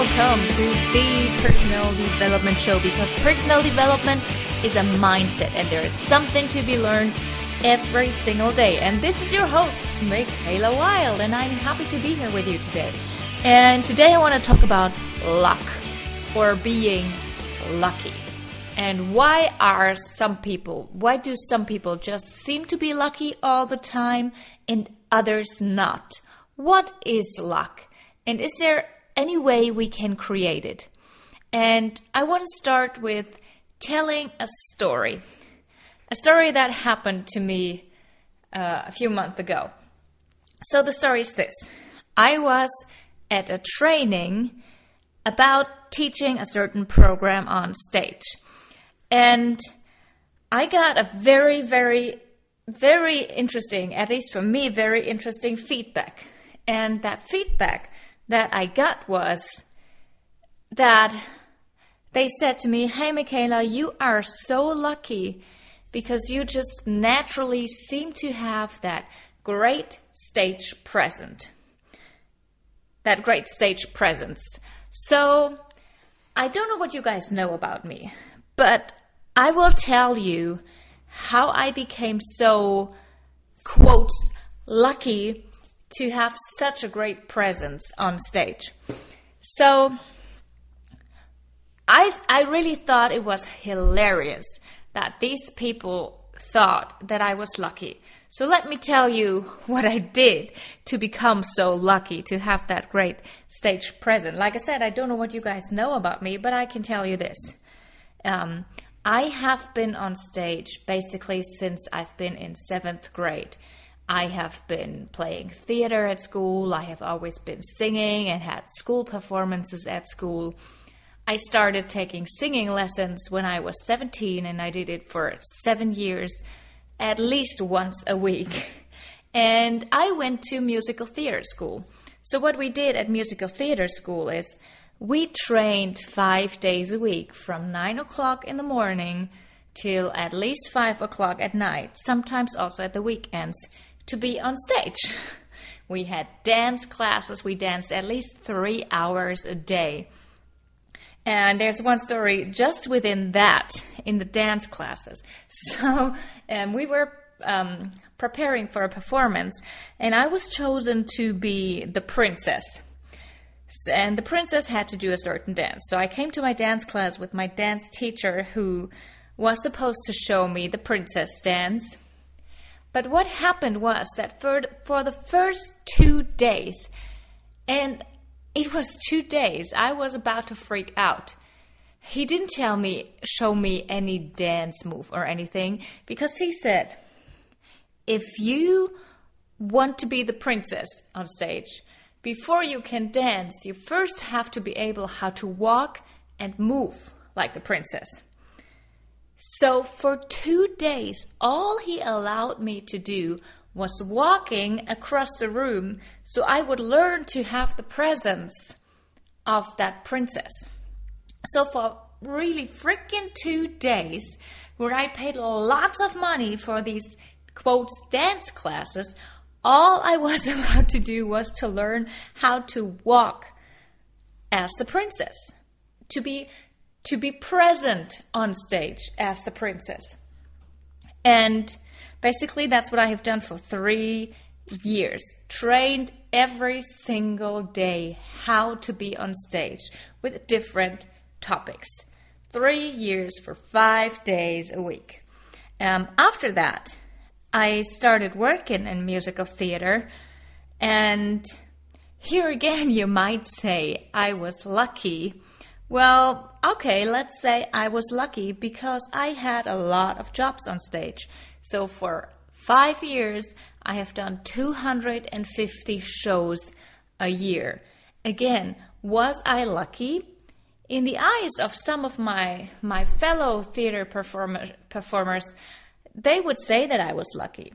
welcome to the Personal Development Show, because personal development is a mindset and there is something to be learned every single day. And this is your host, Michaela Wild, and I'm happy to be here with you today. And today I want to talk about luck, or being lucky. And why do some people just seem to be lucky all the time and others not? What is luck? And is there any way we can create it? And I want to start with telling a story that happened to me a few months ago. So the story is this. I was at a training about teaching a certain program on stage. And I got a very, very, very interesting, at least for me, very interesting feedback. And that feedback that I got was that they said to me, "Hey, Michaela, you are so lucky because you just naturally seem to have that great stage presence." So I don't know what you guys know about me, but I will tell you how I became so, quotes, lucky to have such a great presence on stage. So I really thought it was hilarious that these people thought that I was lucky. So let me tell you what I did to become so lucky to have that great stage presence. Like I said, I don't know what you guys know about me, but I can tell you this. I have been on stage basically since I've been in 7th grade. I have been playing theater at school. I have always been singing and had school performances at school. I started taking singing lessons when I was 17, and I did it for 7 years, at least once a week. And I went to musical theater school. So what we did at musical theater school is we trained 5 days a week from 9 o'clock in the morning till at least 5 o'clock at night, sometimes also at the weekends, to be on stage. We had dance classes. We danced at least 3 hours a day. And there's one story just within that, in the dance classes. So we were preparing for a performance, and I was chosen to be the princess. And the princess had to do a certain dance. So I came to my dance class with my dance teacher, who was supposed to show me the princess dance. But what happened was that for the first 2 days, and it was 2 days, I was about to freak out. He didn't show me any dance move or anything, because he said, if you want to be the princess on stage, before you can dance, you first have to be able how to walk and move like the princess. So for 2 days, all he allowed me to do was walking across the room so I would learn to have the presence of that princess. So for really freaking 2 days, where I paid lots of money for these, quotes, dance classes, all I was allowed to do was to learn how to walk as the princess, to be present on stage as the princess. And basically that's what I have done for 3 years. Trained every single day how to be on stage with different topics. 3 years for 5 days a week. After that, I started working in musical theater, and here again you might say I was lucky. Well, okay, let's say I was lucky because I had a lot of jobs on stage. So for 5 years, I have done 250 shows a year. Again, was I lucky? In the eyes of some of my fellow theater performers, they would say that I was lucky.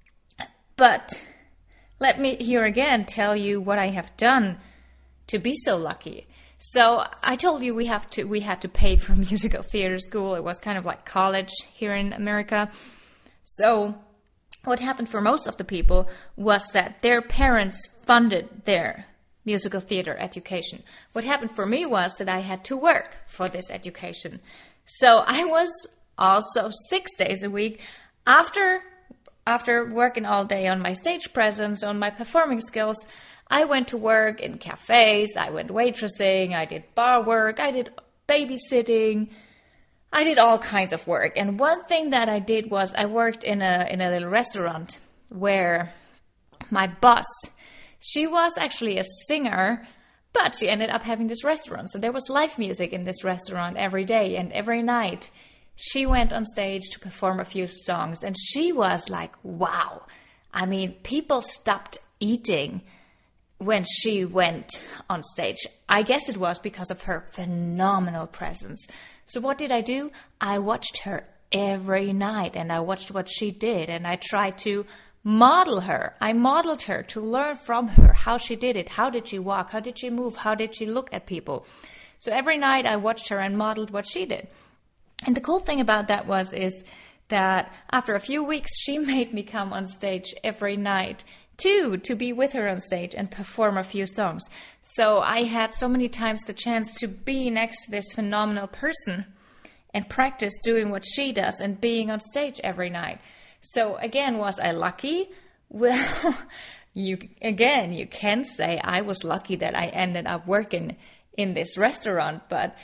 But let me here again tell you what I have done to be so lucky. So I told you we had to pay for musical theater school. It was kind of like college here in America. So what happened for most of the people was that their parents funded their musical theater education. What happened for me was that I had to work for this education. So I was also 6 days a week after working all day on my stage presence, on my performing skills. I went to work in cafes, I went waitressing, I did bar work, I did babysitting, I did all kinds of work. And one thing that I did was I worked in a little restaurant where my boss, she was actually a singer, but she ended up having this restaurant. So there was live music in this restaurant every day, and every night she went on stage to perform a few songs. And she was like, wow. I mean, people stopped eating when she went on stage. I guess it was because of her phenomenal presence. So what did I do? I watched her every night, and I watched what she did, and I tried to model her. I modeled her to learn from her how she did it. How did she walk? How did she move? How did she look at people? So every night I watched her and modeled what she did. And the cool thing about that is that after a few weeks, she made me come on stage every night too, to be with her on stage and perform a few songs. So I had so many times the chance to be next to this phenomenal person and practice doing what she does and being on stage every night. So again, was I lucky? Well, you can say I was lucky that I ended up working in this restaurant, but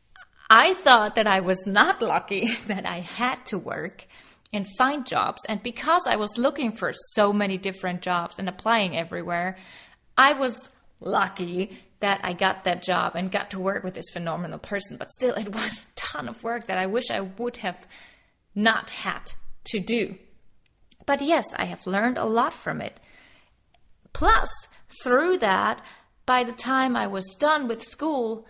I thought that I was not lucky, that I had to work and find jobs. And because I was looking for so many different jobs and applying everywhere, I was lucky that I got that job and got to work with this phenomenal person. But still, it was a ton of work that I wish I would have not had to do. But yes, I have learned a lot from it. Plus, through that, by the time I was done with school,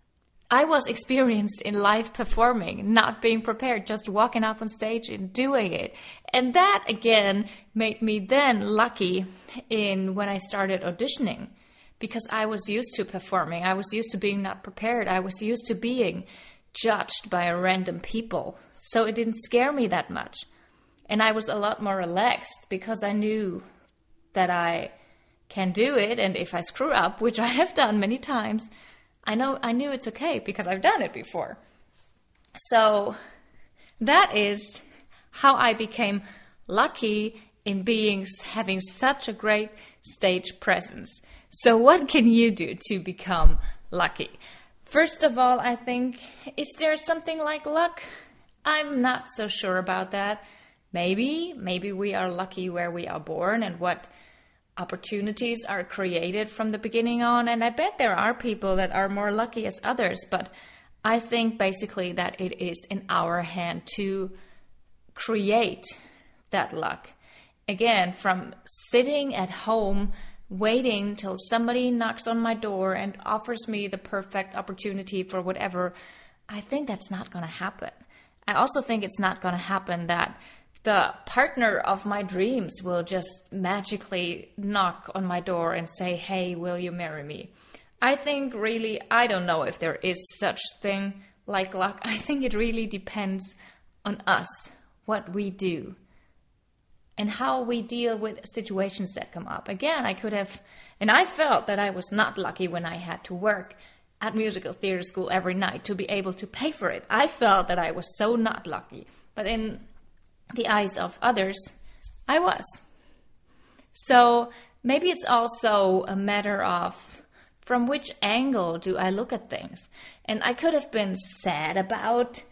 I was experienced in live performing, not being prepared, just walking up on stage and doing it. And that, again, made me then lucky when I started auditioning, because I was used to performing. I was used to being not prepared. I was used to being judged by random people. So it didn't scare me that much. And I was a lot more relaxed because I knew that I can do it. And if I screw up, which I have done many times, I knew it's okay because I've done it before. So that is how I became lucky in having such a great stage presence. So what can you do to become lucky? First of all, I think, is there something like luck? I'm not so sure about that. Maybe we are lucky where we are born and what opportunities are created from the beginning on. And I bet there are people that are more lucky as others. But I think basically that it is in our hand to create that luck. Again, from sitting at home, waiting till somebody knocks on my door and offers me the perfect opportunity for whatever, I think that's not going to happen. I also think it's not going to happen that the partner of my dreams will just magically knock on my door and say, hey, will you marry me? I think really, I don't know if there is such thing like luck. I think it really depends on us, what we do, and how we deal with situations that come up. Again, I felt that I was not lucky when I had to work at musical theater school every night to be able to pay for it. I felt that I was so not lucky. But in the eyes of others, I was. So maybe it's also a matter of from which angle do I look at things. And I could have been sad about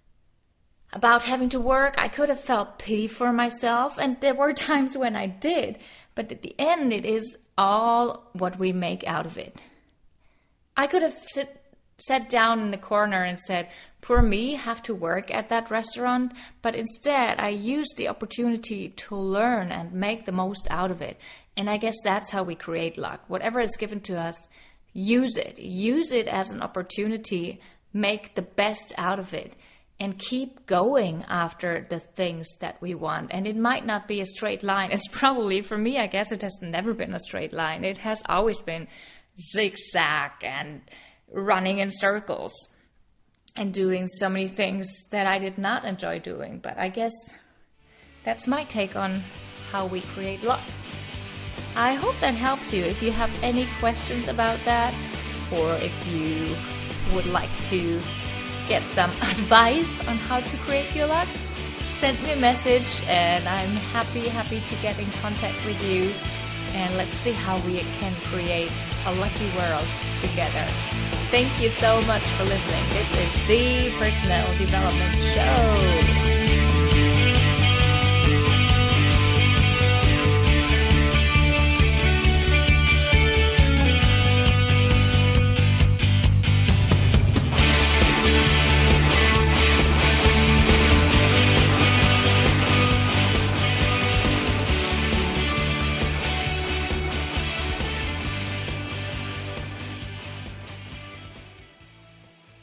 having to work. I could have felt pity for myself, and there were times when I did. But at the end, it is all what we make out of it. I could have sat down in the corner and said, poor me, have to work at that restaurant. But instead, I used the opportunity to learn and make the most out of it. And I guess that's how we create luck. Whatever is given to us, use it. Use it as an opportunity. Make the best out of it. And keep going after the things that we want. And it might not be a straight line. It's probably, for me, I guess it has never been a straight line. It has always been zigzag and running in circles and doing so many things that I did not enjoy doing. But I guess that's my take on how we create luck. I hope that helps you. If you have any questions about that, or if you would like to get some advice on how to create your luck, send me a message and I'm happy to get in contact with you, and let's see how we can create a lucky world together. Thank you so much for listening. This is the Personal Development Show.